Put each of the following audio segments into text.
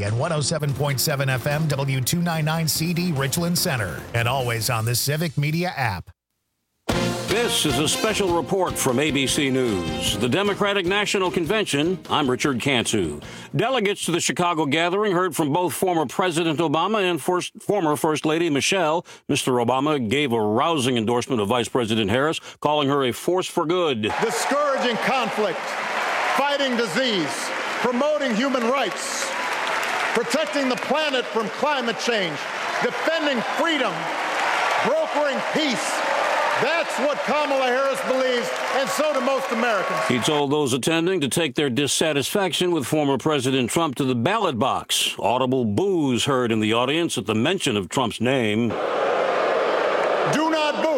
and 107.7 FM W299CD Richland Center, and always on the Civic Media app. This is a special report from ABC News. The Democratic National Convention. I'm Richard Cantu. Delegates to the Chicago gathering heard from both former President Obama and former First Lady Michelle. Mr. Obama gave a rousing endorsement of Vice President Harris, calling her a force for good. Discouraging conflict, fighting disease, promoting human rights, protecting the planet from climate change, defending freedom, brokering peace. That's what Kamala Harris believes, and so do most Americans. He told those attending to take their dissatisfaction with former President Trump to the ballot box. Audible boos heard in the audience at the mention of Trump's name. Do not boo.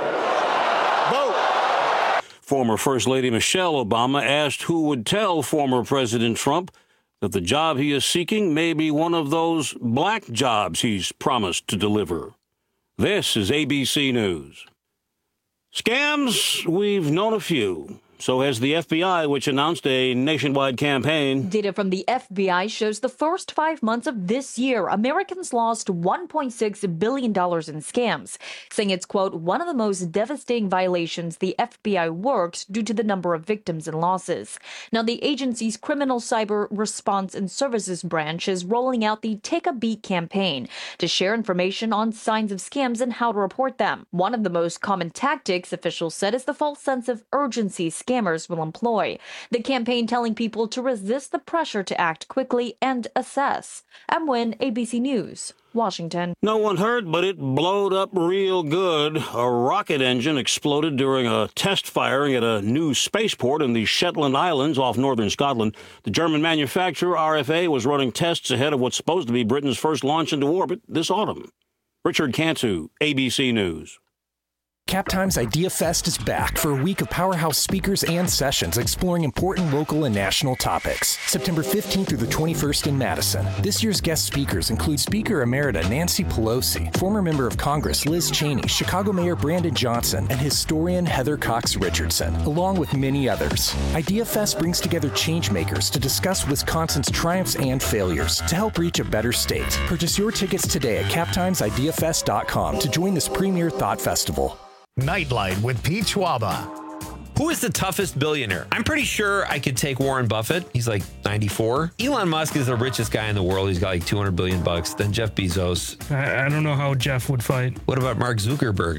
Vote. Former First Lady Michelle Obama asked who would tell former President Trump that the job he is seeking may be one of those black jobs he's promised to deliver. This is ABC News. Scams, we've known a few. So has the FBI, which announced a nationwide campaign. Data from the FBI shows the first 5 months of this year, Americans lost $1.6 billion in scams, saying it's, quote, one of the most devastating violations the FBI worked due to the number of victims and losses. Now, the agency's Criminal Cyber Response and Services branch is rolling out the Take a Beat campaign to share information on signs of scams and how to report them. One of the most common tactics, officials said, is the false sense of urgency scammers will employ. The campaign telling people to resist the pressure to act quickly and assess. I'm Wynn, ABC News, Washington. No one heard, but it blowed up real good. A rocket engine exploded during a test firing at a new spaceport in the Shetland Islands off northern Scotland. The German manufacturer, RFA, was running tests ahead of what's supposed to be Britain's first launch into orbit this autumn. Richard Cantu, ABC News. CapTime's Idea Fest is back for a week of powerhouse speakers and sessions exploring important local and national topics. September 15th through the 21st in Madison. This year's guest speakers include Speaker Emerita Nancy Pelosi, former member of Congress Liz Cheney, Chicago Mayor Brandon Johnson, and historian Heather Cox Richardson, along with many others. Idea Fest brings together changemakers to discuss Wisconsin's triumphs and failures to help reach a better state. Purchase your tickets today at captimesideafest.com to join this premier thought festival. Nightlight with Pete Schwaba. Who is the toughest billionaire? I'm pretty sure I could take Warren Buffett. He's like 94. Elon Musk is the richest guy in the world. He's got like $200 billion. Then Jeff Bezos. I don't know how Jeff would fight. What about Mark Zuckerberg?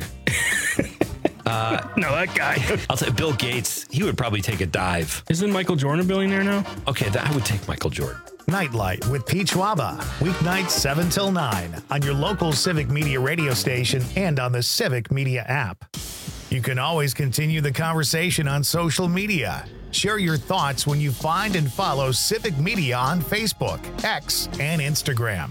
No, that guy. I'll say Bill Gates. He would probably take a dive. Isn't Michael Jordan a billionaire now? Okay, I would take Michael Jordan. Nightlight with Pete Schwaba. Weeknights 7 till 9 on your local Civic Media radio station and on the Civic Media app. You can always continue the conversation on social media. Share your thoughts when you find and follow Civic Media on Facebook, X, and Instagram.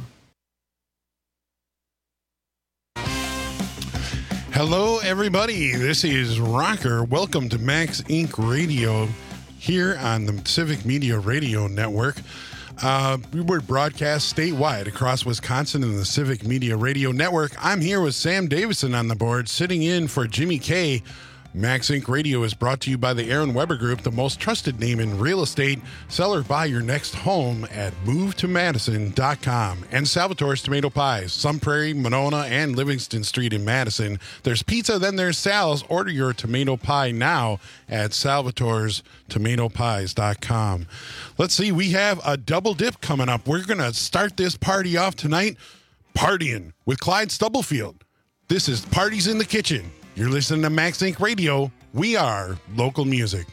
Hello, everybody. This is Rocker. Welcome to Max Inc. Radio here on the Civic Media Radio Network. We were broadcast statewide across Wisconsin in the Civic Media Radio Network. I'm here with Sam Davison on the board, sitting in for Jimmy K. Max Inc. Radio is brought to you by the Aaron Weber Group, the most trusted name in real estate. Sell or buy your next home at movetomadison.com. And Salvatore's Tomato Pies, Sun Prairie, Monona, and Livingston Street in Madison. There's pizza, then there's Sal's. Order your tomato pie now at salvatorestomatopies.com. Let's see, we have a double dip coming up. We're going to start this party off tonight partying with Clyde Stubblefield. This is Parties in the Kitchen. You're listening to Max Inc. Radio. We are local music.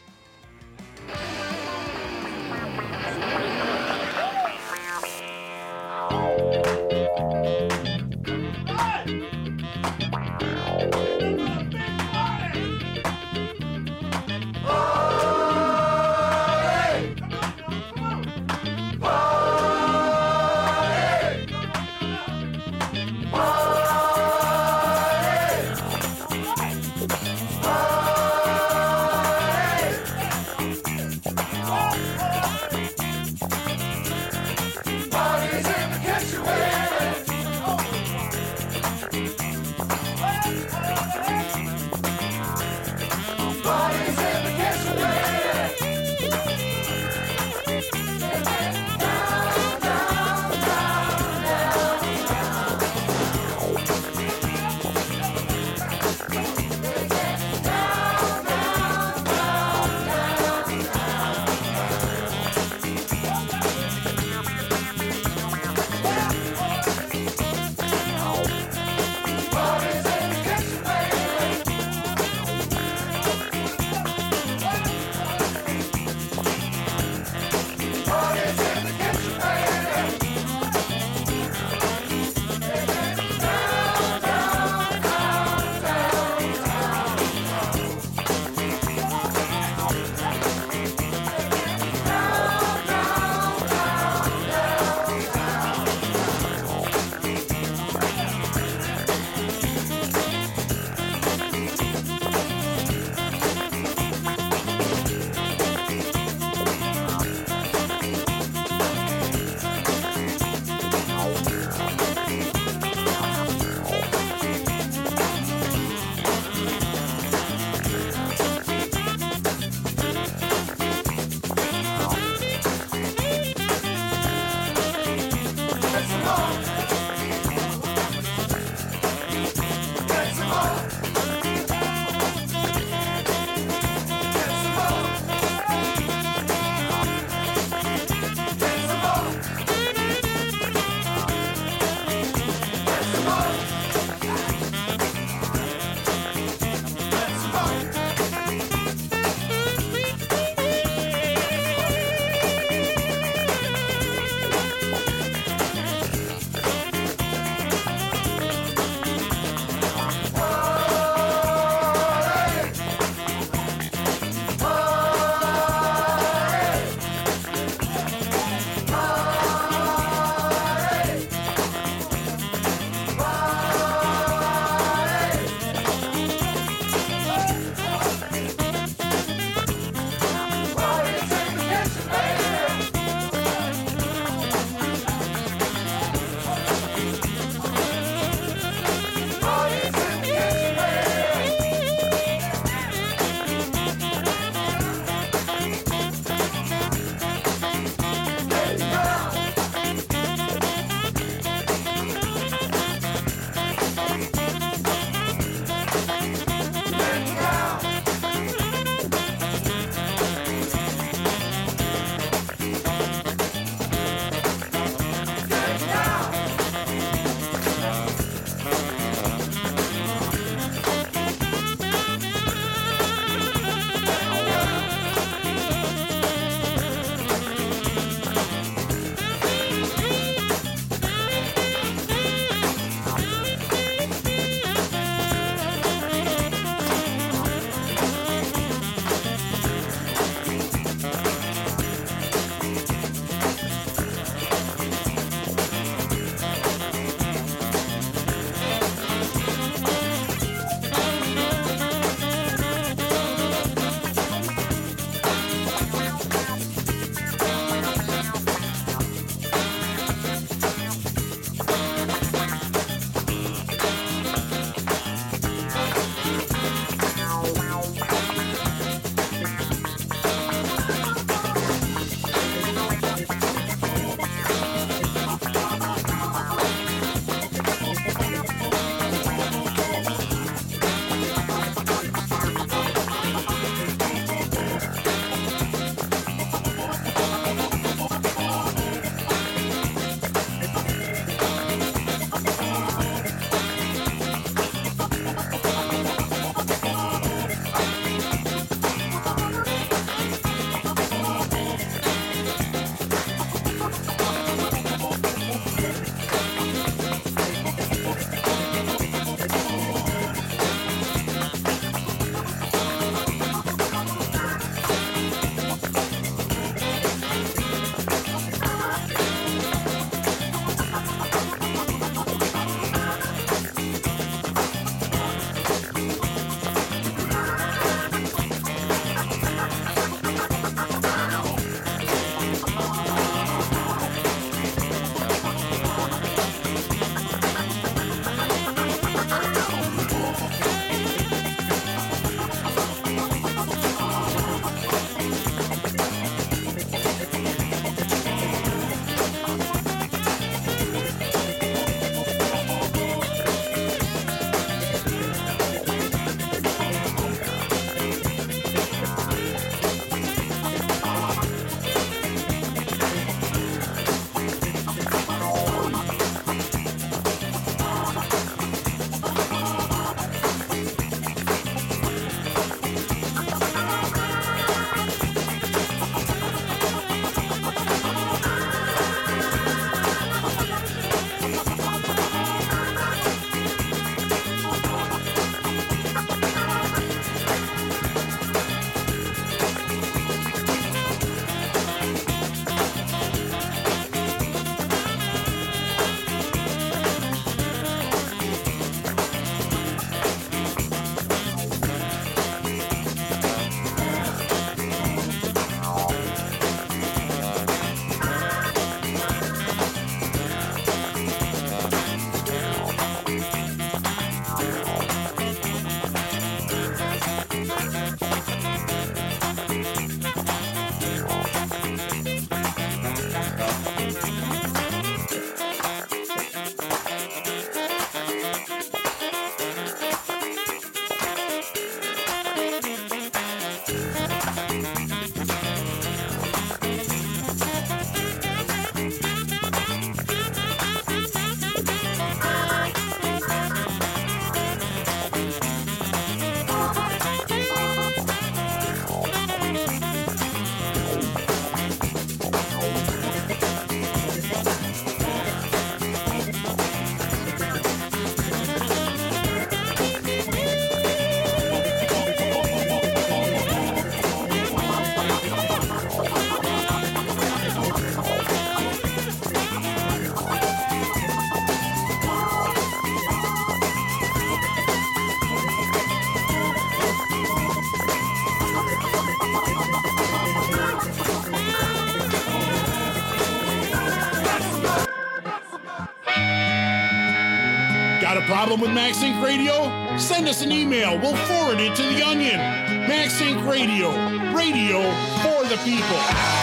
Problem with Max Inc. Radio? Send us an email. We'll forward it to the Onion. Max Inc. Radio. Radio for the people.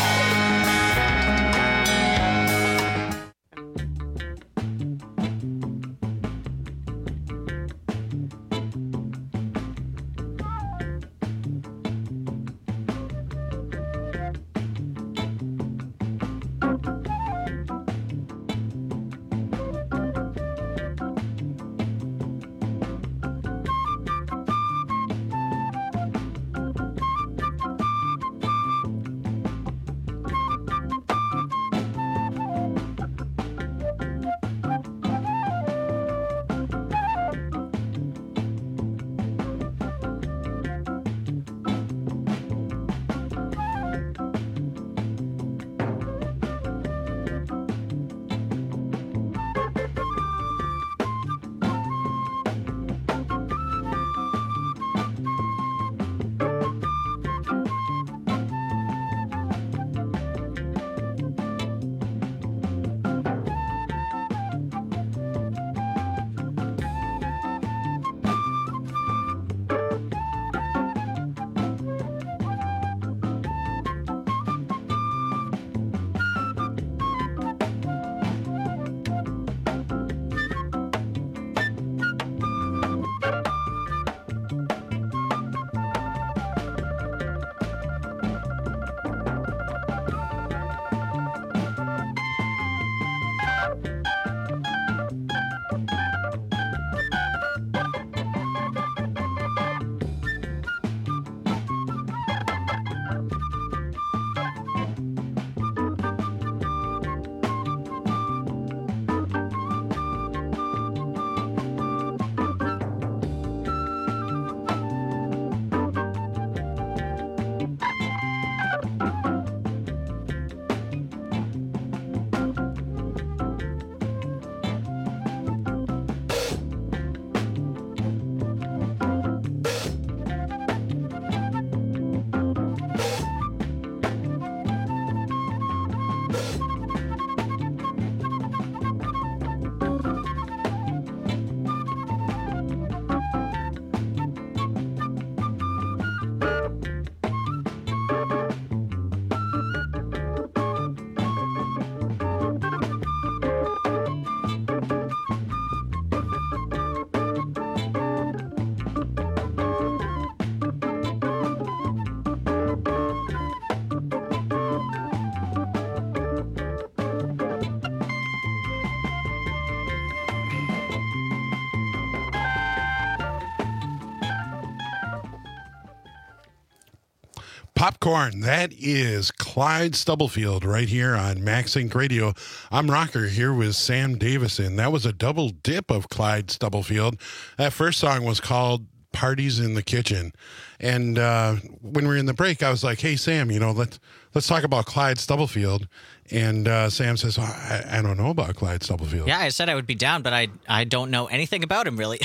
Popcorn. That is Clyde Stubblefield right here on Max Inc. Radio. I'm Rocker here with Sam Davison. That was a double dip of Clyde Stubblefield. That first song was called Parties in the Kitchen. And when we were in the break, I was like, hey, Sam, let's talk about Clyde Stubblefield. And Sam says, I don't know about Clyde Stubblefield. Yeah, I said I would be down, but I don't know anything about him, really.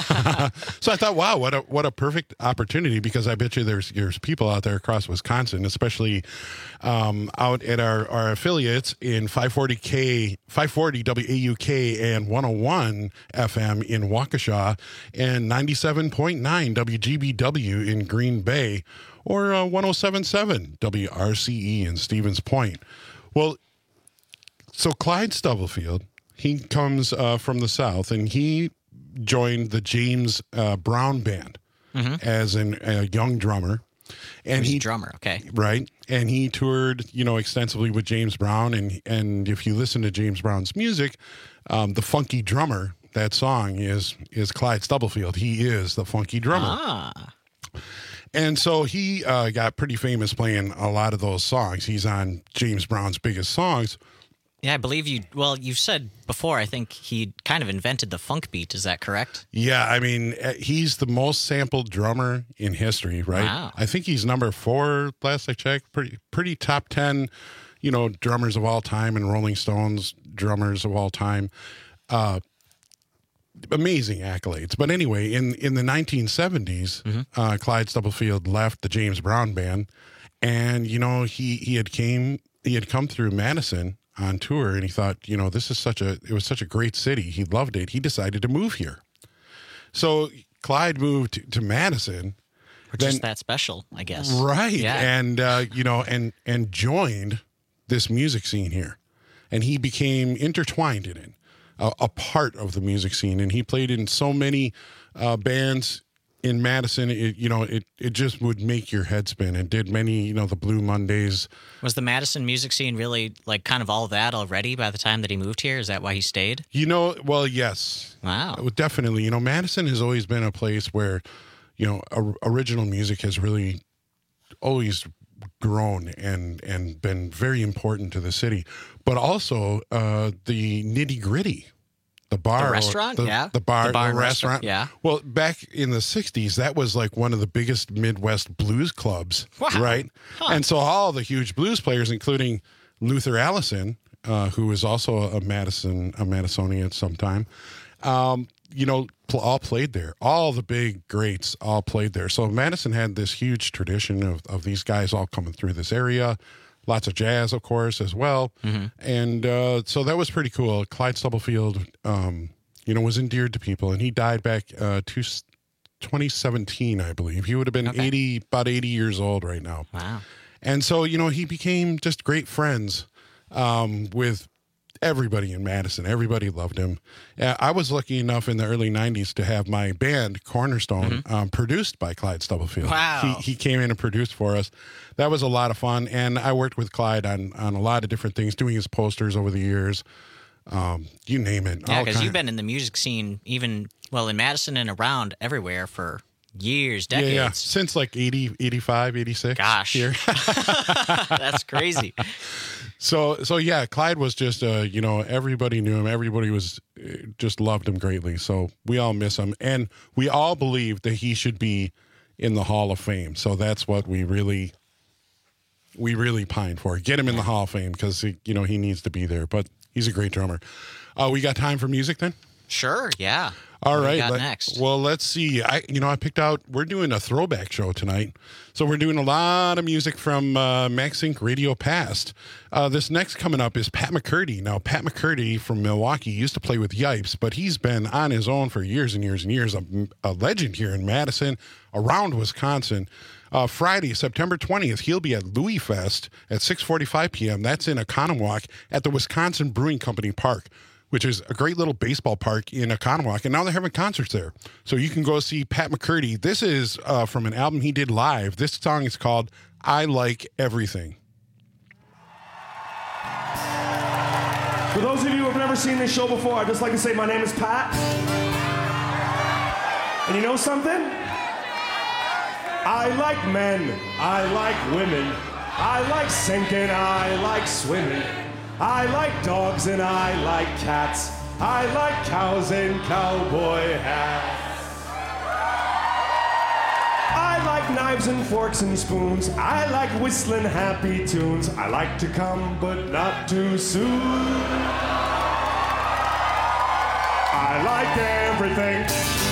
So I thought, wow, what a perfect opportunity, because I bet you there's people out there across Wisconsin, especially out at our affiliates in 540 WAUK and 101 FM in Waukesha and 97.9 WGBW in Green Bay, or 107.7 WRCE in Stevens Point. Well, so Clyde Stubblefield, he comes from the South, and he joined the James Brown Band as a young drummer. And he's a drummer, okay. Right. And he toured, extensively with James Brown. And if you listen to James Brown's music, the Funky Drummer, that song is Clyde Stubblefield. He is the Funky Drummer. Ah. And so he got pretty famous playing a lot of those songs. He's on James Brown's biggest songs. Yeah, I believe you've said before, I think he kind of invented the funk beat. Is that correct? Yeah, I mean, he's the most sampled drummer in history, right? Wow. I think he's number 4, last I checked. Pretty top 10, drummers of all time, and Rolling Stones drummers of all time. Amazing accolades. But anyway, in the 1970s, Clyde Stubblefield left the James Brown Band, and he had come through Madison on tour, and he thought, it was such a great city. He loved it. He decided to move here. So Clyde moved to Madison. Which is that special, I guess. Right. Yeah. And, and joined this music scene here. And he became intertwined in it, a part of the music scene. And he played in so many bands in Madison. It just would make your head spin. And did many, the Blue Mondays. Was the Madison music scene really like kind of all that already by the time that he moved here? Is that why he stayed? Well, yes. Wow. Definitely. Madison has always been a place where, original music has really always grown and been very important to the city, but also the nitty gritty, the bar, the restaurant, the bar, the restaurant. Yeah. Well, back in the 60s, that was like one of the biggest Midwest blues clubs, right? Huh. And so all the huge blues players, including Luther Allison, who was also a Madisonian at some time, all played there. All the big greats all played there. So Madison had this huge tradition of these guys all coming through this area. Lots of jazz, of course, as well. Mm-hmm. And so that was pretty cool. Clyde Stubblefield, was endeared to people. And he died back 2017, I believe. He would have been about 80 years old right now. Wow. And so, he became just great friends with everybody in Madison. Everybody loved him. I was lucky enough in the early 90s to have my band, Cornerstone, produced by Clyde Stubblefield. Wow. He came in and produced for us. That was a lot of fun. And I worked with Clyde on a lot of different things, doing his posters over the years. You name it. Yeah, because you've been in the music scene in Madison and around everywhere for years, decades. Yeah. Since like 80, 85, 86. Gosh. Here. That's crazy. So yeah, Clyde was just, everybody knew him. Everybody was just loved him greatly. So we all miss him. And we all believe that he should be in the Hall of Fame. So that's what we really pine for. Get him in the Hall of Fame because, he needs to be there. But he's a great drummer. We got time for music then? Sure, yeah. All right. What do we got next? Well, let's see. I picked out, we're doing a throwback show tonight. So we're doing a lot of music from Max Inc. Radio Past. This next coming up is Pat McCurdy. Now, Pat McCurdy from Milwaukee used to play with Yipes, but he's been on his own for years and years and years. A legend here in Madison, around Wisconsin. Friday, September 20th, he'll be at Louis Fest at 6:45 p.m. That's in Oconomowoc at the Wisconsin Brewing Company Park, which is a great little baseball park in Oconomowoc, and now they're having concerts there. So you can go see Pat McCurdy. This is from an album he did live. This song is called I Like Everything. For those of you who have never seen this show before, I'd just like to say my name is Pat. And you know something? I like men, I like women, I like sinking, I like swimming. I like dogs and I like cats. I like cows and cowboy hats. I like knives and forks and spoons. I like whistling happy tunes. I like to come, but not too soon. I like everything.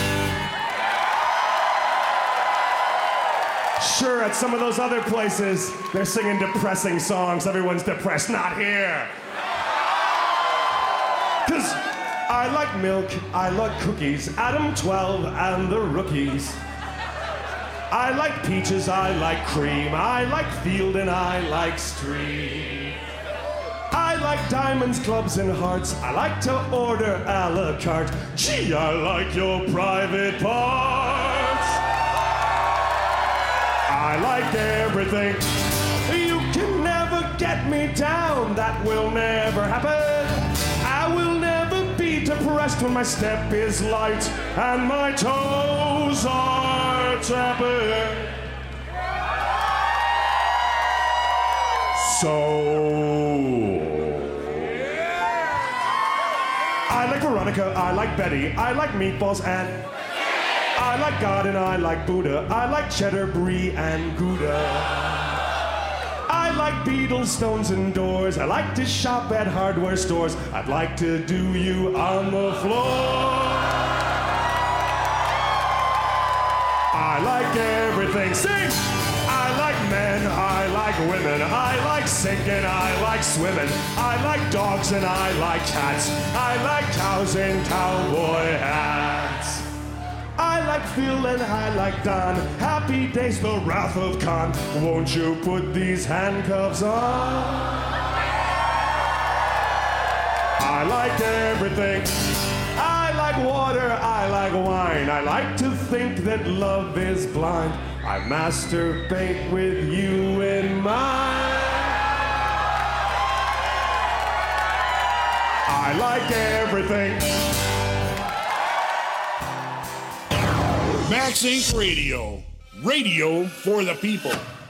Sure, at some of those other places, they're singing depressing songs. Everyone's depressed. Not here. 'Cause I like milk, I like cookies, Adam 12 and the Rookies. I like peaches, I like cream, I like field and I like stream. I like diamonds, clubs, and hearts. I like to order a la carte. Gee, I like your private parts. I like everything. You can never get me down. That will never happen. I will never be depressed when my step is light and my toes are tapping. So I like Veronica, I like Betty, I like meatballs and I like God and I like Buddha. I like cheddar, brie, and Gouda. I like Beatles, Stones, and Doors. I like to shop at hardware stores. I'd like to do you on the floor. I like everything. Sing! I like men, I like women. I like sinking, I like swimming. I like dogs and I like cats. I like cows and cowboy hats. like Phil and I like Don. Happy days, the wrath of Khan. Won't you put these handcuffs on? I like everything. I like water, I like wine. I like to think that love is blind. I masturbate with you in mind. I like everything. Max Inc. Radio. Radio for the people.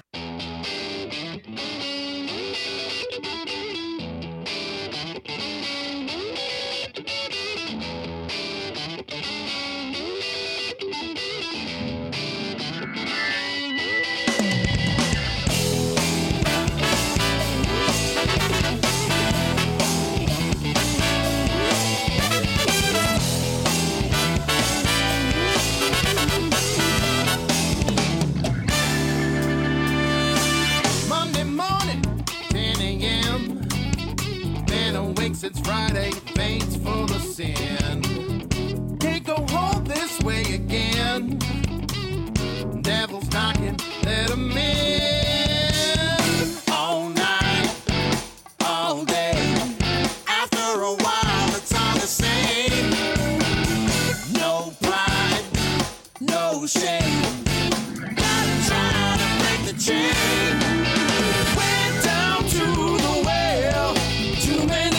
It's Friday, veins full of sin. Can't go home this way again. Devil's knocking, let him in. All night, all day. After a while, it's all the same. No pride, no shame. Gotta try to break the chain. Went down to the well too many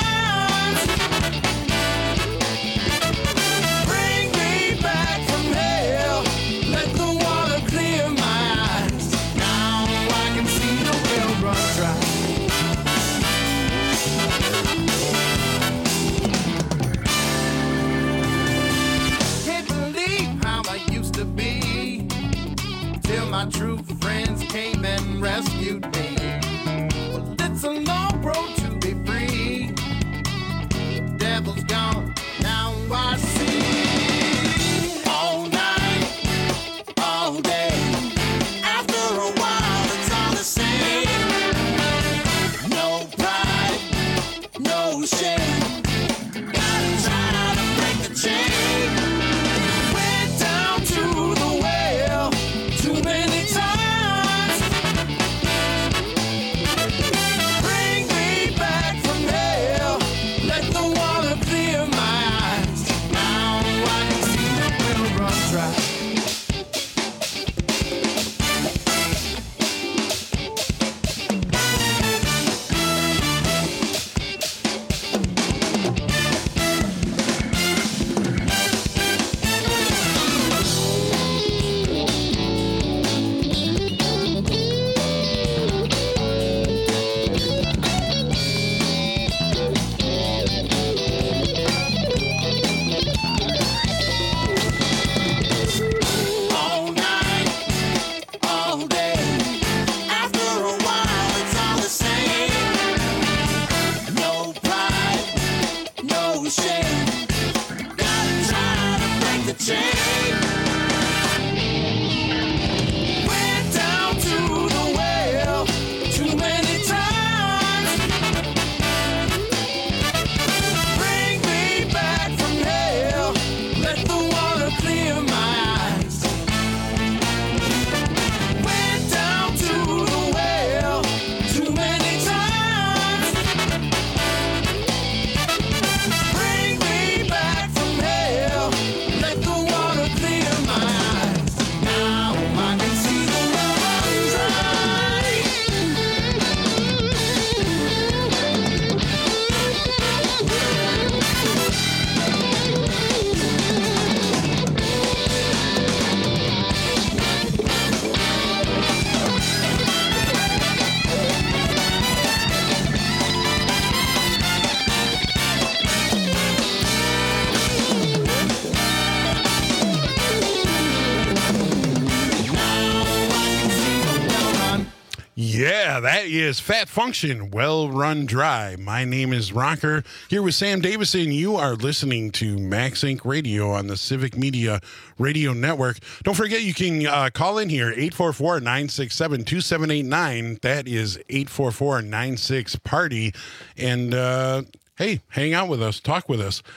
my true friends came and rescued me. Well, it's a long road to be free. Devil's gone, now I see. All night, all day. After a while, it's all the same. No pride, no shame. Gotta try to break the chain. Went down to the well too many times. Bring me back from hell. Let the water clear my eyes. Now I can see the well run dry. All night, all day. After a while, it's all the same. No pride, no shame. Gotta try to break the chain. Went down to the well too many times. Bring me back from hell. Let the water clear my eyes. Went down to the well too many times. Bring me back from hell. Let the water clear my eyes. Now I can see the well run dry. Yeah, that is Fat Function, Well Run Dry. My name is Rocker, here with Sam Davison. You are listening to Max Inc. Radio on the Civic Media Radio Network. Don't forget, you can call in here, 844-967-2789. That is 844-96-PARTY. And, hey, hang out with us, talk with us.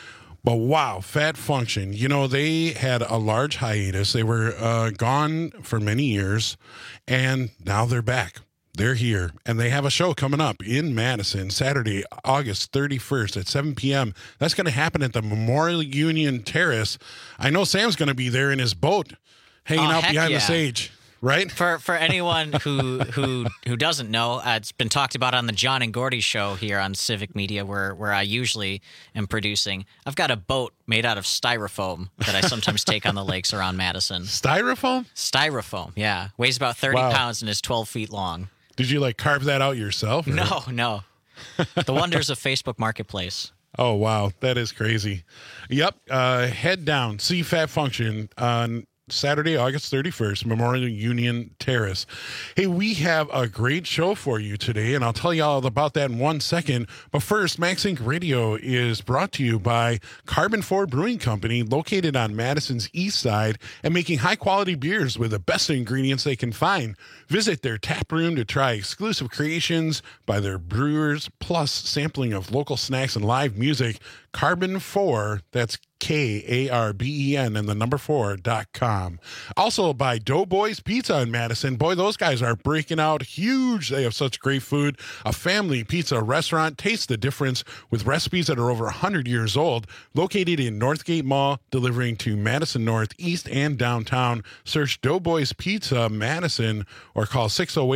But wow, Fat Function. You know, they had a large hiatus. They were gone for many years, and now they're back. They're here, and they have a show coming up in Madison, Saturday, August 31st at 7 p.m. That's going to happen at the Memorial Union Terrace. I know Sam's going to be there in his boat, hanging out behind the stage. Right? For anyone who doesn't know, it's been talked about on the John and Gordy show here on Civic Media, where I usually am producing. I've got a boat made out of styrofoam that I sometimes take on the lakes around Madison. Styrofoam? Styrofoam, yeah. Weighs about 30 pounds and is 12 feet long. Did you, carve that out yourself? Or? No. The wonders of Facebook Marketplace. Oh, wow. That is crazy. Yep. Head down. See Fat Function on Saturday, August 31st, Memorial Union Terrace. Hey, we have a great show for you today, and I'll tell you all about that in 1 second. But first, Max Inc. Radio is brought to you by Carbon 4 Brewing Company, located on Madison's east side and making high-quality beers with the best ingredients they can find. Visit their tap room to try exclusive creations by their brewers, plus sampling of local snacks and live music. Carbon 4, that's KARBEN and the number 4.com. Also by Doughboys Pizza in Madison. Boy, those guys are breaking out huge. They have such great food. A family pizza restaurant. Taste the difference with recipes that are over 100 years old. Located in Northgate Mall, delivering to Madison North, East, and downtown. Search Doughboys Pizza Madison or call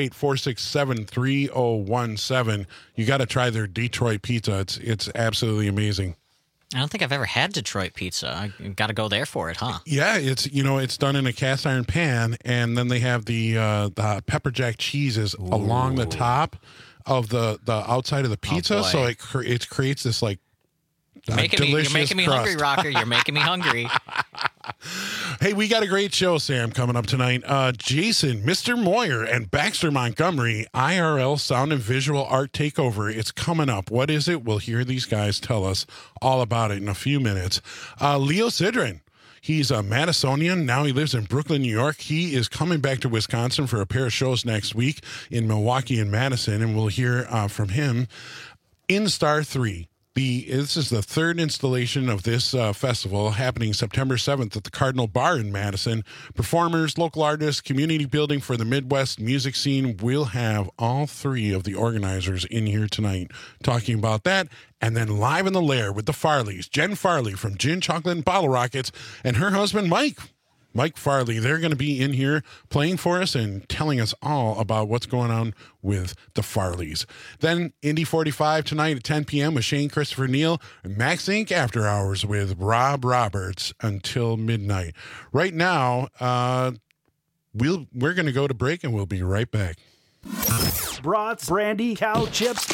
608-467-3017. You got to try their Detroit pizza. It's absolutely amazing. I don't think I've ever had Detroit pizza. I got to go there for it, huh? Yeah, it's done in a cast iron pan, and then they have the pepper jack cheeses along the top of the outside of the pizza, so it creates this you're making me hungry, Rocker. You're making me hungry. Hey, we got a great show, Sam, coming up tonight. Jason, Mr. Moyer, and Baxter Montgomery, IRL Sound and Visual Art Takeover. It's coming up. What is it? We'll hear these guys tell us all about it in a few minutes. Leo Sidran. He's a Madisonian. Now he lives in Brooklyn, New York. He is coming back to Wisconsin for a pair of shows next week in Milwaukee and Madison, and we'll hear from him. In Star 3. This is the third installation of this festival, happening September 7th at the Cardinal Bar in Madison. Performers, local artists, community building for the Midwest music scene. We'll have all three of the organizers in here tonight talking about that. And then live in the lair with the Farleys, Jen Farley from Gin, Chocolate, and Bottle Rockets, and her husband, Mike Farley. They're going to be in here playing for us and telling us all about what's going on with the Farleys. Then Indy 45 tonight at 10 p.m. with Shane Christopher Neal, and Max Inc. After Hours with Rob Roberts until midnight. Right now, we're going to go to break, and we'll be right back. Brats, brandy, cow chips,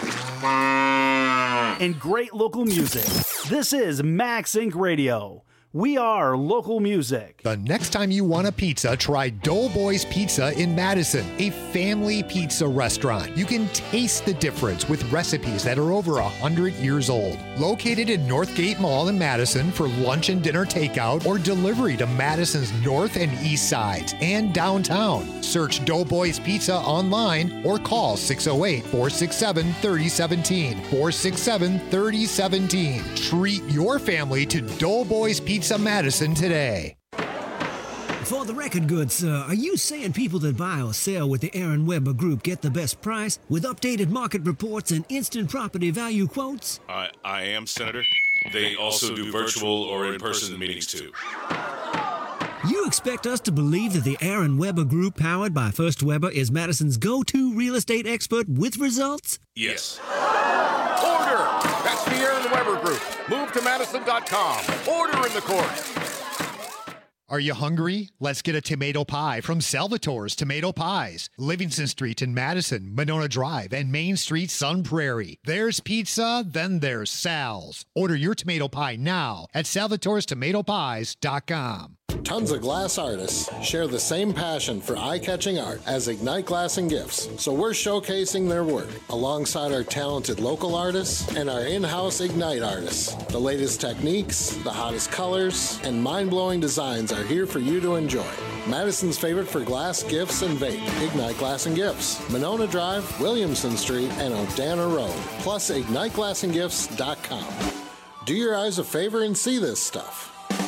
and great local music. This is Max Inc. Radio. We are local music. The next time you want a pizza, try Doughboys Pizza in Madison, a family pizza restaurant. You can taste the difference with recipes that are over 100 years old. Located in Northgate Mall in Madison for lunch and dinner takeout or delivery to Madison's north and east sides and downtown. Search Doughboys Pizza online or call 608-467-3017. 467-3017. Treat your family to Doughboys Pizza Madison today. For the record, good sir, are you saying people that buy or sell with the Aaron Weber Group get the best price with updated market reports and instant property value quotes? I am, Senator. They also do virtual or in-person meetings, too. You expect us to believe that the Aaron Weber Group, powered by First Weber, is Madison's go-to real estate expert with results? Yes. Order! That's the Aaron Weber Group. Move to Madison.com. Order in the court. Are you hungry? Let's get a tomato pie from Salvatore's Tomato Pies. Livingston Street in Madison, Monona Drive, and Main Street, Sun Prairie. There's pizza, then there's Sal's. Order your tomato pie now at salvatorestomatopies.com. Tons of glass artists share the same passion for eye-catching art as Ignite Glass and Gifts, so we're showcasing their work alongside our talented local artists and our in-house Ignite artists. The latest techniques, the hottest colors, and mind-blowing designs are here for you to enjoy. Madison's favorite for glass, gifts, and vape, Ignite Glass and Gifts, Monona Drive, Williamson Street, and O'Dana Road, plus IgniteGlassandGifts.com. Do your eyes a favor and see this stuff.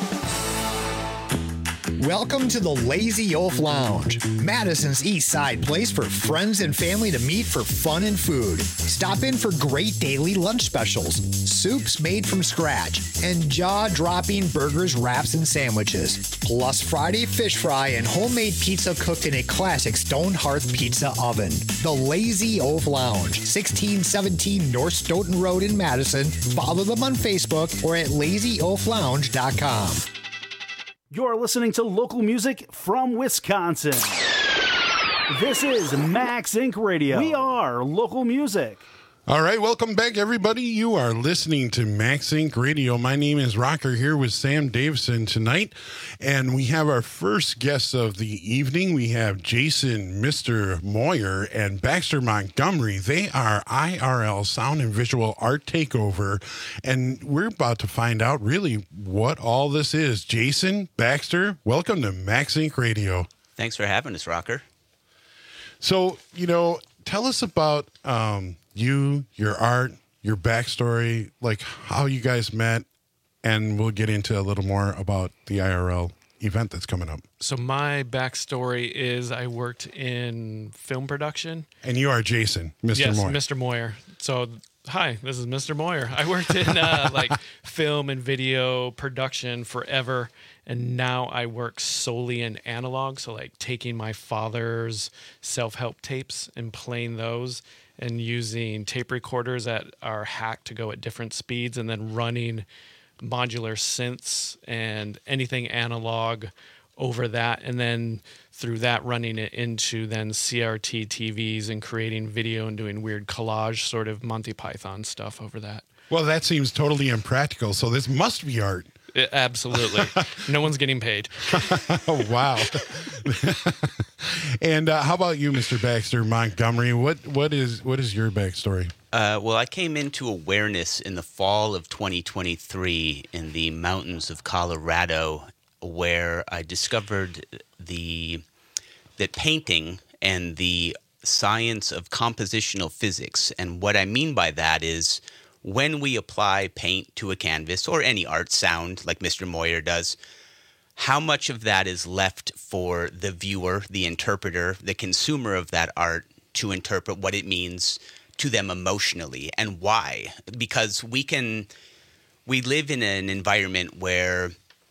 Welcome to the Lazy Oaf Lounge, Madison's East Side place for friends and family to meet for fun and food. Stop in for great daily lunch specials, soups made from scratch, and jaw-dropping burgers, wraps, and sandwiches. Plus Friday fish fry and homemade pizza cooked in a classic stone hearth pizza oven. The Lazy Oaf Lounge, 1617 North Stoughton Road in Madison. Follow them on Facebook or at lazyoaflounge.com. You're listening to local music from Wisconsin. This is Max Inc. Radio. We are local music. All right, welcome back, everybody. You are listening to Max Inc. Radio. My name is Rocker, here with Sam Davison tonight, and we have our first guests of the evening. We have Jason, Mr. Moyer, and Baxter Montgomery. They are IRL Sound and Visual Art Takeover, and we're about to find out really what all this is. Jason, Baxter, welcome to Max Inc. Radio. Thanks for having us, Rocker. So, tell us about you, your art, your backstory, like how you guys met, and we'll get into a little more about the IRL event that's coming up. So my backstory is I worked in film production. And you are Jason, Mr. Moyer. Yes, Mr. Moyer. So, hi, this is Mr. Moyer. I worked in film and video production forever, and now I work solely in analog. So like taking my father's self-help tapes and playing those, and using tape recorders that are hacked to go at different speeds, and then running modular synths and anything analog over that, and then through that running it into then CRT TVs and creating video and doing weird collage sort of Monty Python stuff over that. Well, that seems totally impractical, so this must be art. Absolutely. No one's getting paid. Oh, wow. And how about you, Mr. Baxter Montgomery? What is your backstory? Well, I came into awareness in the fall of 2023 in the mountains of Colorado, where I discovered that painting and the science of compositional physics. And what I mean by that is when we apply paint to a canvas or any art, sound, like Mr. Moyer does, how much of that is left for the viewer, the interpreter, the consumer of that art to interpret what it means to them emotionally, and why? Because we live in an environment where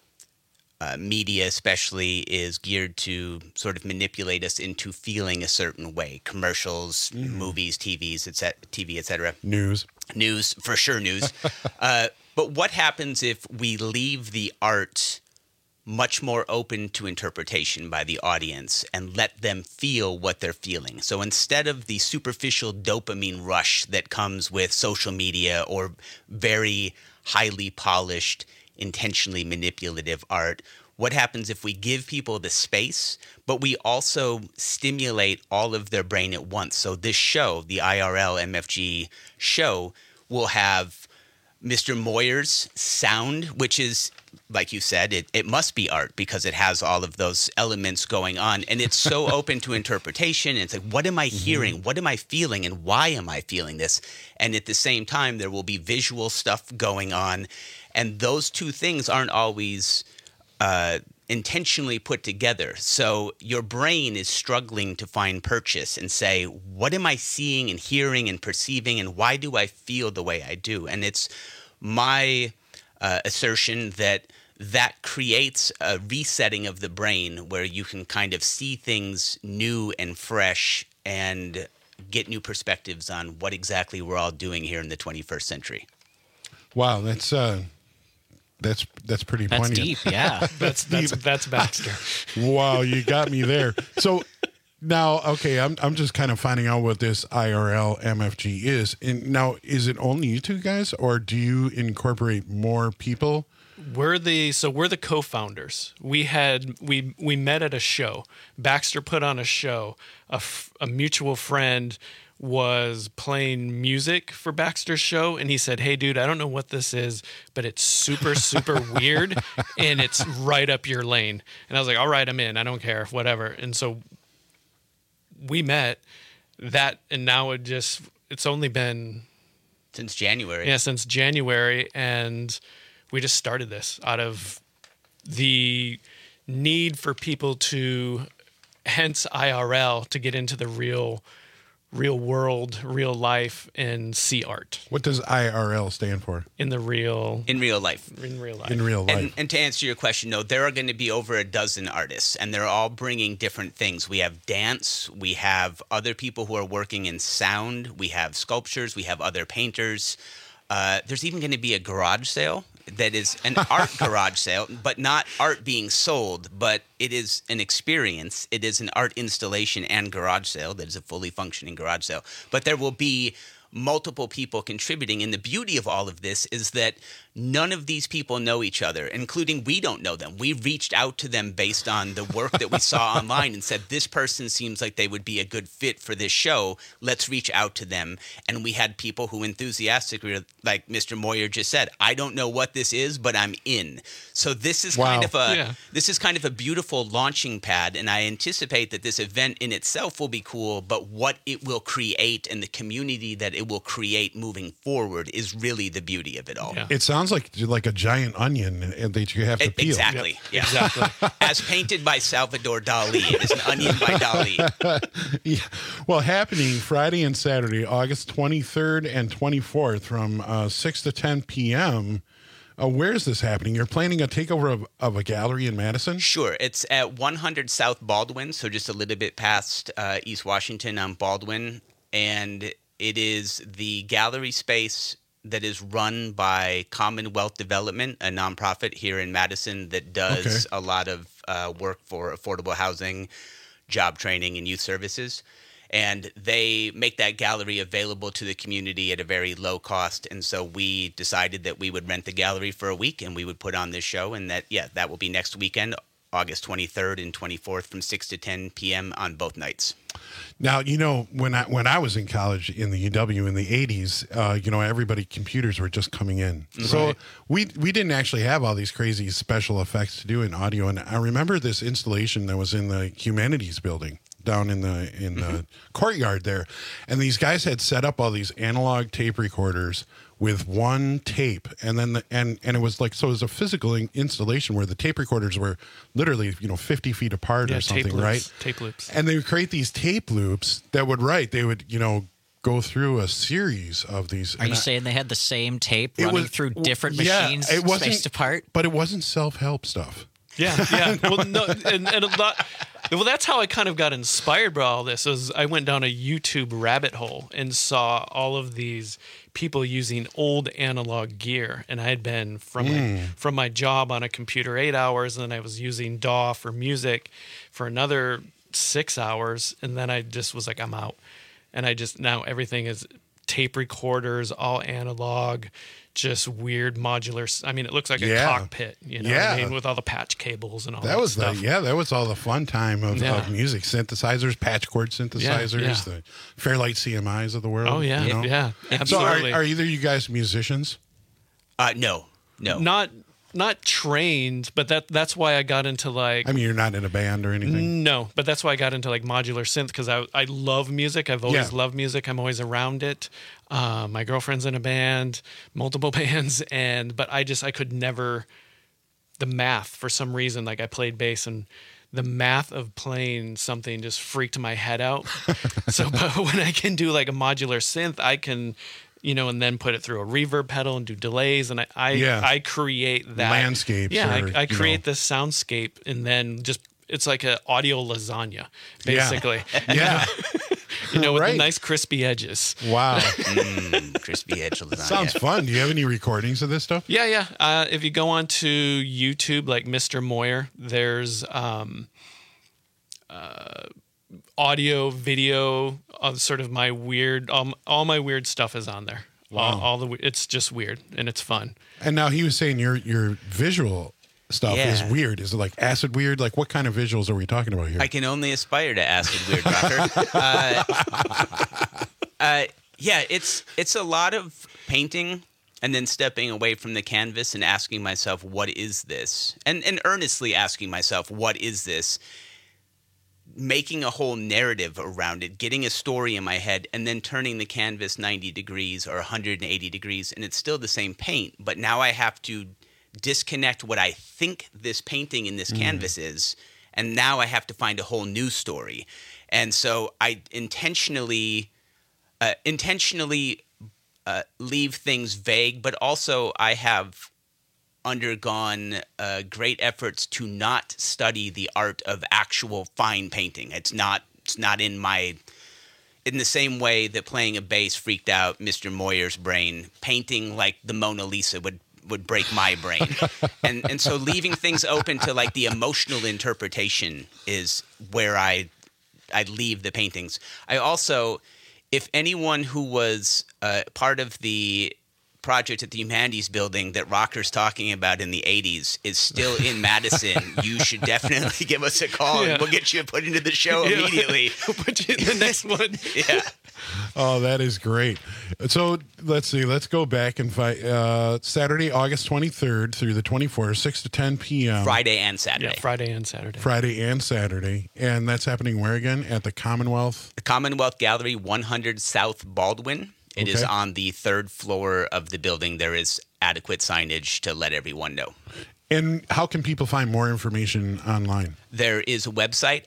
media especially is geared to sort of manipulate us into feeling a certain way. Commercials, movies, TV, etc. News, for sure, news. But what happens if we leave the art much more open to interpretation by the audience and let them feel what they're feeling? So instead of the superficial dopamine rush that comes with social media or very highly polished, intentionally manipulative art, what happens if we give people the space, but we also stimulate all of their brain at once? So this show, the IRL MFG show, will have Mr. Moyer's sound, which is, like you said, it must be art because it has all of those elements going on. And it's so open to interpretation. And it's like, what am I hearing? What am I feeling? And why am I feeling this? And at the same time, there will be visual stuff going on. And those two things aren't always intentionally put together. So your brain is struggling to find purchase and say, what am I seeing and hearing and perceiving, and why do I feel the way I do? And it's my assertion that creates a resetting of the brain where you can kind of see things new and fresh and get new perspectives on what exactly we're all doing here in the 21st century. Wow, that's pretty poignant. That's deep, yeah. That's Baxter. Wow, you got me there. So now, okay, I'm just kind of finding out what this IRL MFG is. And now, is it only you two guys, or do you incorporate more people? We're the co-founders. We met at a show. Baxter put on a show. A mutual friend was playing music for Baxter's show, and he said, "Hey, dude, I don't know what this is, but it's super, super weird, and it's right up your lane." And I was like, "All right, I'm in. I don't care, whatever." And so we met that, and now it's only been Since January. Yeah, since January. And we just started this out of the need for people to, hence IRL, to get into the real world, real life, and see art. What does IRL stand for? In real life. In real life. And to answer your question, no, there are going to be over a dozen artists, and they're all bringing different things. We have dance, we have other people who are working in sound, we have sculptures, we have other painters. There's even going to be a garage sale that is an art garage sale, but not art being sold, but it is an experience. It is an art installation and garage sale that is a fully functioning garage sale. But there will be multiple people contributing. And the beauty of all of this is that none of these people know each other, including we don't know them. We reached out to them based on the work that we saw online and said, this person seems like they would be a good fit for this show. Let's reach out to them. And we had people who enthusiastically, like Mr. Moyer just said, I don't know what this is, but I'm in. So this is kind of a beautiful launching pad. And I anticipate that this event in itself will be cool, but what it will create and the community that it will create moving forward is really the beauty of it all. It sounds like a giant onion that you have to peel. Exactly. Yeah. Exactly. As painted by Salvador Dali. It is an onion by Dali. Yeah. Well, happening Friday and Saturday, August 23rd and 24th from 6 to 10 p.m. Where is this happening? You're planning a takeover of a gallery in Madison? Sure. It's at 100 South Baldwin, so just a little bit past East Washington on Baldwin. And it is the gallery space that is run by Commonwealth Development, a nonprofit here in Madison that does a lot of work for affordable housing, job training, and youth services. And they make that gallery available to the community at a very low cost. And so we decided that we would rent the gallery for a week and we would put on this show. And that will be next weekend, August 23rd and 24th from 6 to 10 p.m. on both nights. Now, when I was in college in the UW in the 80s, computers were just coming in. Right. So we didn't actually have all these crazy special effects to do in audio. And I remember this installation that was in the Humanities building down in the courtyard there. And these guys had set up all these analog tape recorders with one tape, and then and it was like, so it was a physical installation where the tape recorders were literally 50 feet apart or something, right? Tape loops. And they would create these tape loops that would go through a series of these. Are you saying they had the same tape running through different machines spaced apart? But it wasn't self-help stuff. Yeah. Well, no, and a lot. Well, that's how I kind of got inspired by all this. Is I went down a YouTube rabbit hole and saw all of these people using old analog gear, and I had been from my job on a computer 8 hours, and then I was using DAW for music for another 6 hours, and then I just was like, I'm out, and now everything is tape recorders, all analog. Just weird modular. I mean, it looks like a cockpit, what I mean, with all the patch cables and all that stuff. That was all the fun time of music. Synthesizers, patch cord synthesizers, the Fairlight CMIs of the world. Oh, yeah. Yeah, absolutely. So are either you guys musicians? No. Not trained, but that's why I got into you're not in a band or anything? No, but that's why I got into modular synth, because I love music. I've always loved music. I'm always around it. My girlfriend's in a band, multiple bands, but I could never, the math for some reason, I played bass and the math of playing something just freaked my head out. But when I can do a modular synth, I can, and then put it through a reverb pedal and do delays, and I create that landscapes. Yeah, I create this soundscape, and then it's like an audio lasagna, basically. Yeah. With the nice crispy edges. Wow. Crispy edge lasagna. Sounds fun. Do you have any recordings of this stuff? Yeah. If you go on to YouTube, like Mr. Moyer, there's audio, video of sort of my weird, all my weird stuff is on there. Wow. It's just weird and it's fun. And now he was saying your visual stuff is weird. Is it like acid weird? Like what kind of visuals are we talking about here? I can only aspire to acid weird, Rocker. It's a lot of painting and then stepping away from the canvas and asking myself, what is this? And earnestly asking myself, what is this? making a whole narrative around it, getting a story in my head, and then turning the canvas 90 degrees or 180 degrees, and it's still the same paint. But now I have to disconnect what I think this painting in this canvas is, and now I have to find a whole new story. And so I intentionally leave things vague, but also I have undergone great efforts to not study the art of actual fine painting. It's not in the same way that playing a bass freaked out Mr. Moyer's brain. Painting like the Mona Lisa would break my brain. and so leaving things open to like the emotional interpretation is where I leave the paintings. I also, if anyone who was part of the project at the Humanities Building that Rocker's talking about in the 80s is still in Madison, you should definitely give us a call and we'll get you put into the show immediately. We'll put you in the next one. Yeah. Oh, that is great. So let's see. Let's go back and fight Saturday, August 23rd through the 24th, 6 to 10 p.m. Friday and Saturday. Yeah, Friday and Saturday. Friday and Saturday. And that's happening where again? At the Commonwealth? The Commonwealth Gallery, 100 South Baldwin. It is on the third floor of the building. There is adequate signage to let everyone know. And how can people find more information online? There is a website,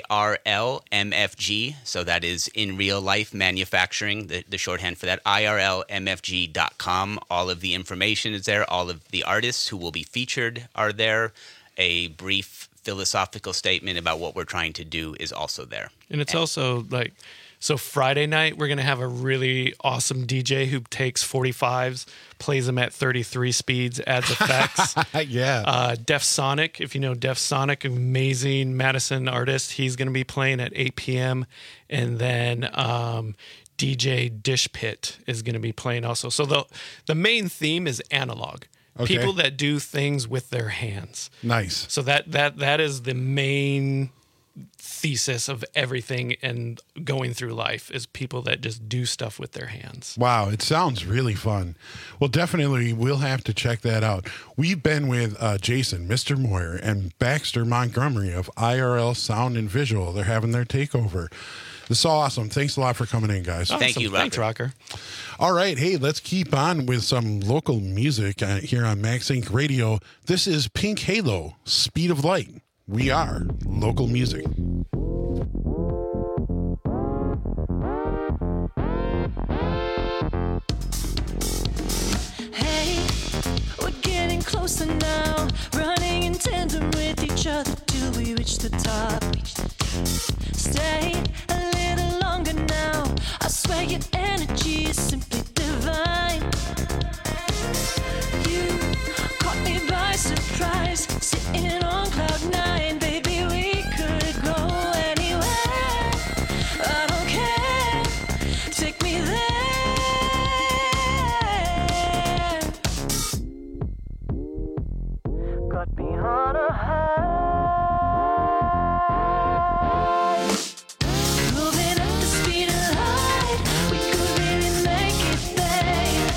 IRLMFG. So that is In Real Life Manufacturing, the shorthand for that, IRLMFG.com. All of the information is there. All of the artists who will be featured are there. A brief philosophical statement about what we're trying to do is also there. And it's also like... So Friday night, we're going to have a really awesome DJ who takes 45s, plays them at 33 speeds, adds effects. Yeah. Def Sonic, if you know Def Sonic, amazing Madison artist. He's going to be playing at 8 p.m. And then DJ Dish Pit is going to be playing also. So the main theme is analog. Okay. People that do things with their hands. Nice. So that is the main thesis of everything and going through life is people that just do stuff with their hands. Wow, it sounds really fun. Well, definitely we'll have to check that out. We've been with Jason, Mr. Moyer, and Baxter Montgomery of IRL Sound and Visual. They're having their takeover. This is so awesome. Thanks a lot for coming in, guys. Thank you, Rocker. Thanks, Rocker. All right, hey, let's keep on with some local music here on Max Inc. Radio. This is Pink Halo, Speed of Light. We are local music. Hey, we're getting closer now, running in tandem with each other till we reach the top. Stay a little longer now, I swear your energy is simply divine. You caught me by surprise, sitting on cloud nine, baby, we could go anywhere. I don't care, take me there. Got me on a high. Moving at the speed of light, we could really make it, babe.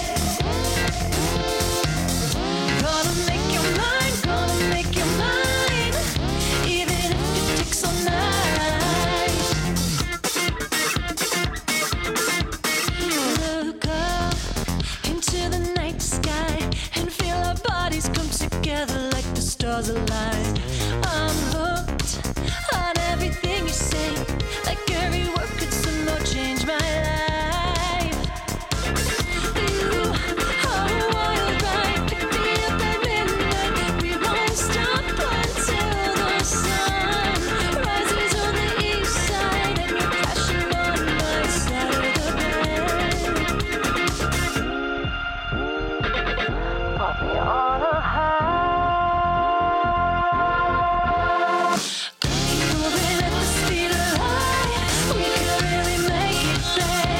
Gonna make your mind, even if it takes all night. Look up into the night sky and feel our bodies come together like the stars align. I'm hooked on everything you say, like every word could somehow change my life. You are a wild ride, pick me up at midnight. We won't stop until the sun rises on the east side and you're crashing on my side of the bed. Put me on a high. Moving at the speed of light, we could really make it, babe.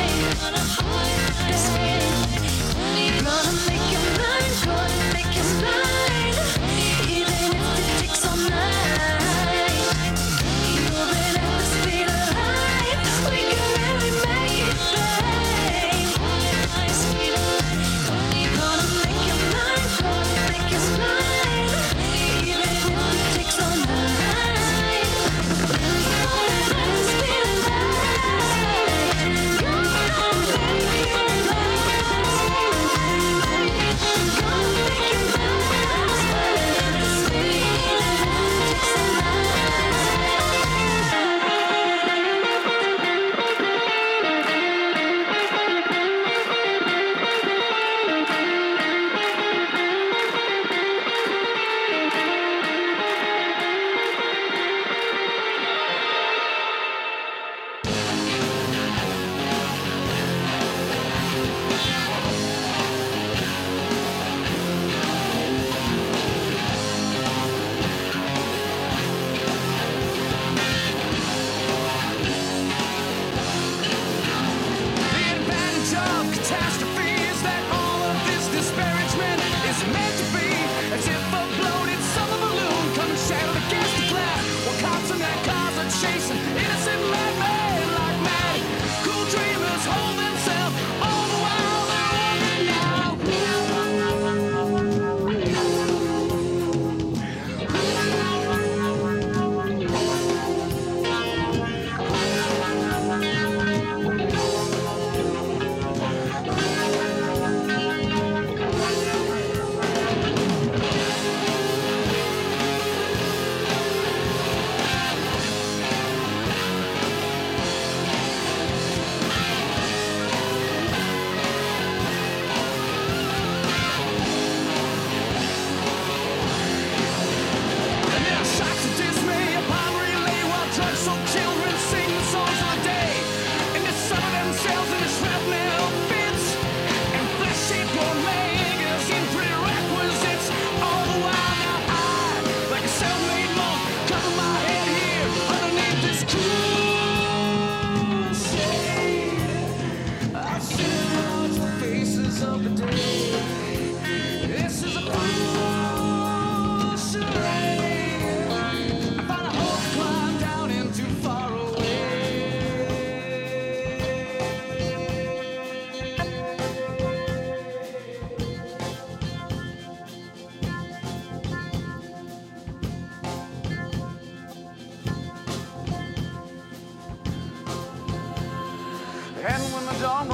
And when the dawn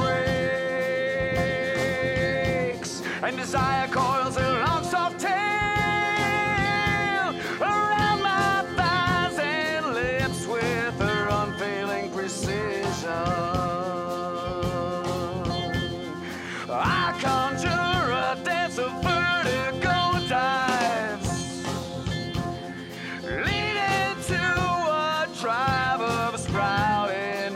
breaks and desire coils a long soft tail around my thighs and lips with her unfailing precision, I conjure a dance of vertigo dives leading to a tribe of sprouting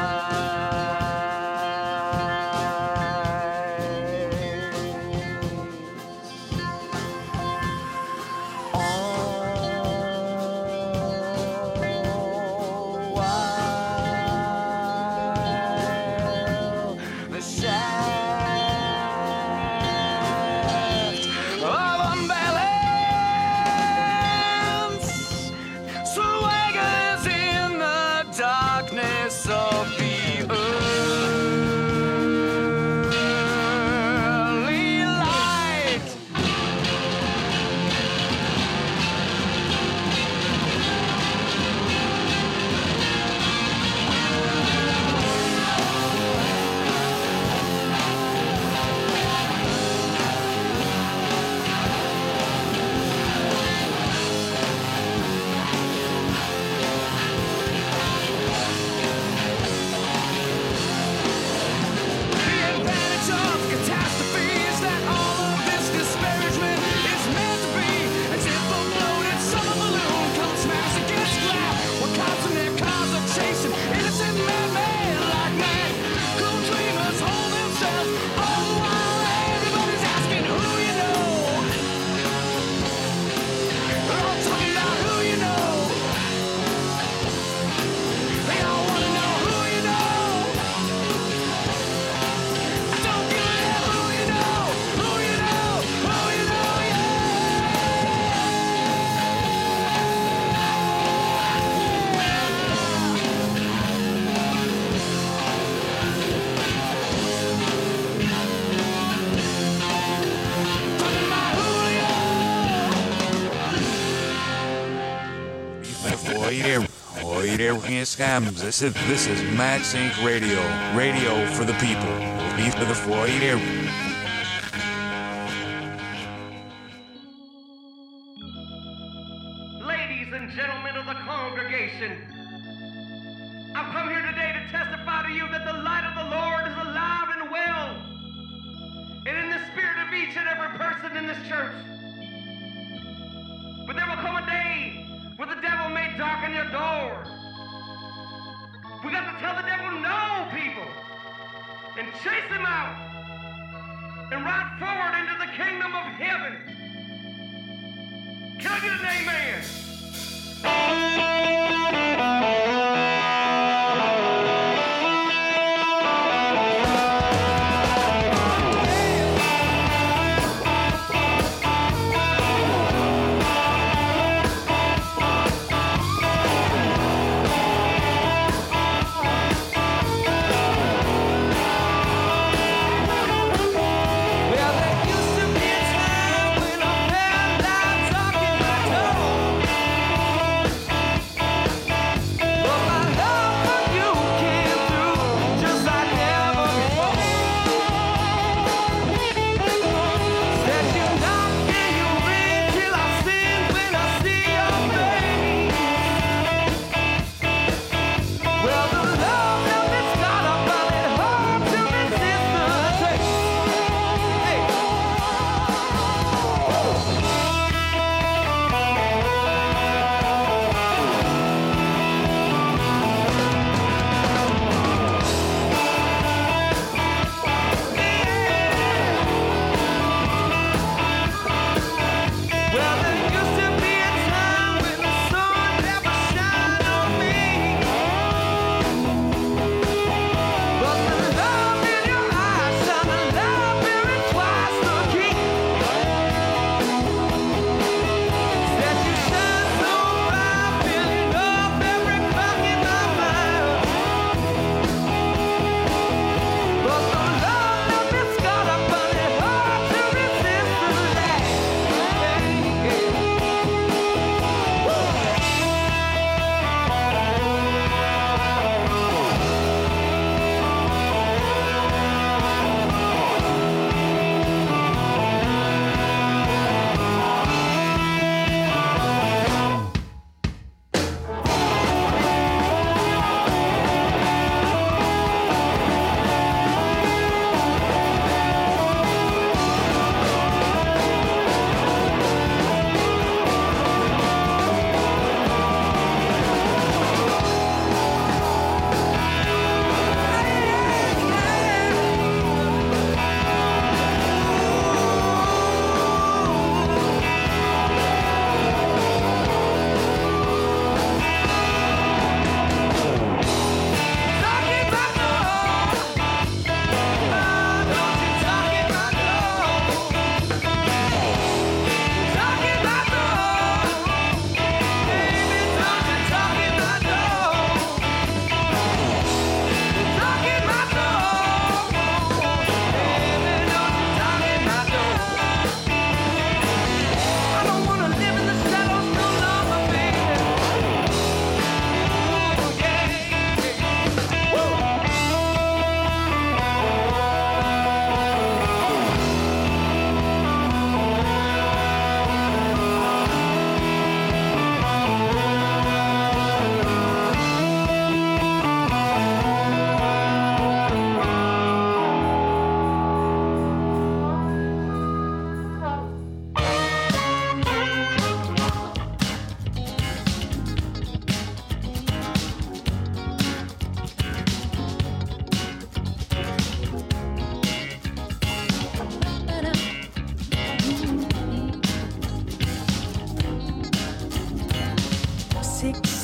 Scams. This is Max Inc. Radio. Radio for the people. Beef to the foyer. Ladies and gentlemen of the congregation, I've come here today to testify to you that the light of the Lord is alive and well, and in the spirit of each and every person in this church. But there will come a day where the devil may darken your door. We got to tell the devil no, people, and chase him out and ride forward into the kingdom of heaven. Can I get an amen? Well, there used to be a time when a man died talking my door.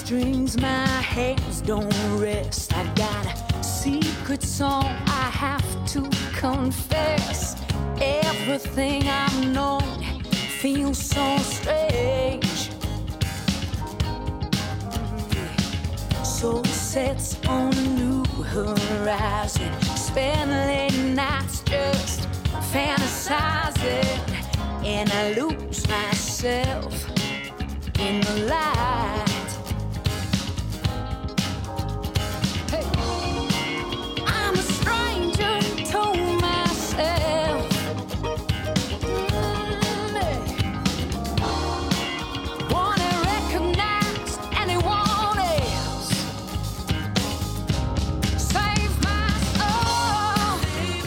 strings, my hands don't rest. I got a secret song I have to confess. Everything I've known feels so strange. Soul sets on a new horizon. Spend late nights just fantasizing, and I lose myself in the light. Hey. I'm a stranger to myself. Wanna recognize anyone else. Save my soul.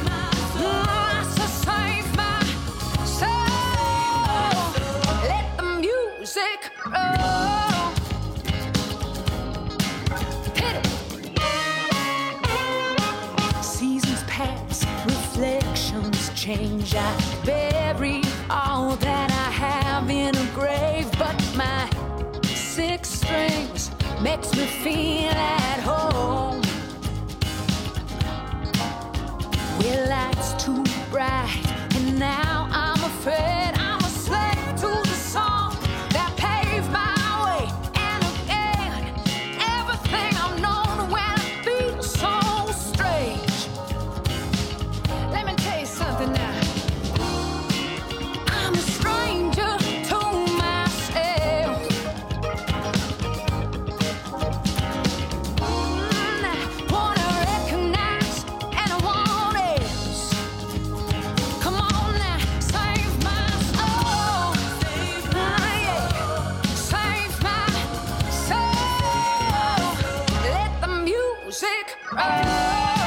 Save my soul. Let the music roll. Hit it. Seasons pass, reflections change. I bury all that I have in a grave, but my six strings makes me feel at home. Well, light's too bright, and now I'm afraid I'm a slave to the song that paved my way. And again, everything I've known when I feel so strange. Let me tell you something now. I'm a stranger to myself. I wanna recognize anyone else. Come on now, save my soul. Yeah. Save my soul. Let the music roll.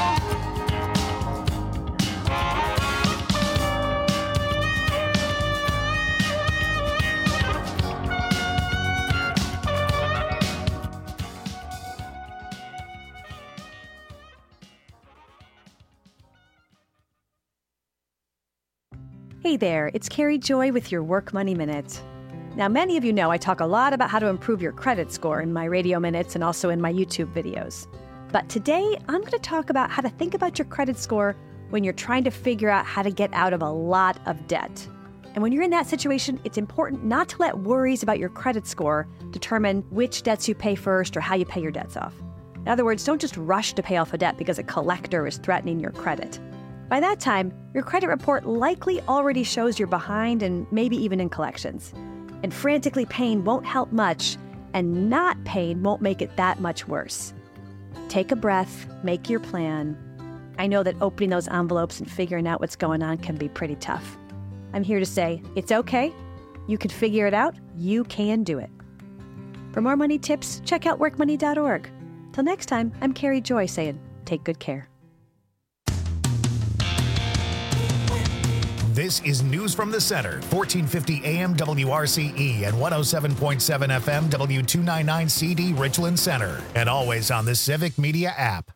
Hey there, it's Carrie Joy with your Work Money Minute. Now, many of you know I talk a lot about how to improve your credit score in my radio minutes and also in my YouTube videos. But today, I'm going to talk about how to think about your credit score when you're trying to figure out how to get out of a lot of debt. And when you're in that situation, it's important not to let worries about your credit score determine which debts you pay first or how you pay your debts off. In other words, don't just rush to pay off a debt because a collector is threatening your credit. By that time, your credit report likely already shows you're behind and maybe even in collections. And frantically paying won't help much, and not paying won't make it that much worse. Take a breath, make your plan. I know that opening those envelopes and figuring out what's going on can be pretty tough. I'm here to say, it's okay. You can figure it out. You can do it. For more money tips, check out workmoney.org. Till next time, I'm Carrie Joy saying, take good care. This is News from the Center, 1450 AM WRCE and 107.7 FM W299CD Richland Center, and always on the Civic Media app.